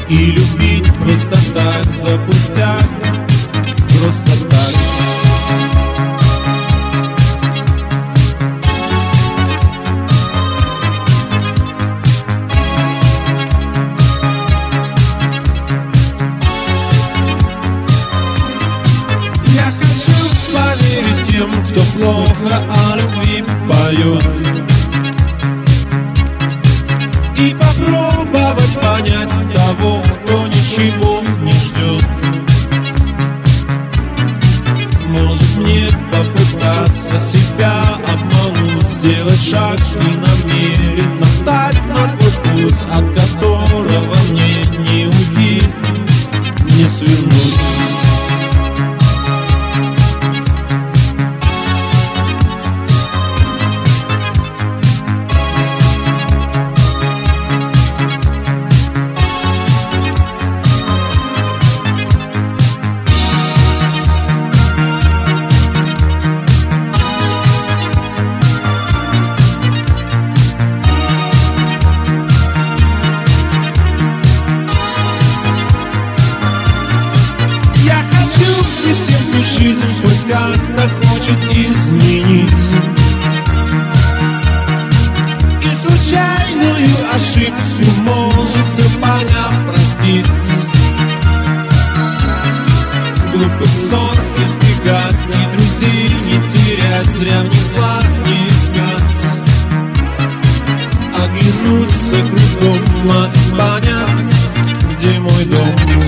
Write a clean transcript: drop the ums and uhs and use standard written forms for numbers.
И любить просто так, за пустяк, просто так. Я хочу поверить тем, кто плохо о любви поет, и попробовать понять того, кто ничего не ждет. Может мне попытаться себя обмануть, сделать шаг и намеренно встать на твой путь, от которого мне не уйти, не свернуть. Жизнь хоть как-то хочет изменить, и случайную ошибку может, все поняв, простить. Глупый сон избегать и друзей не терять, зря мне зла не искать, оглянуться кругом и понять, где мой дом.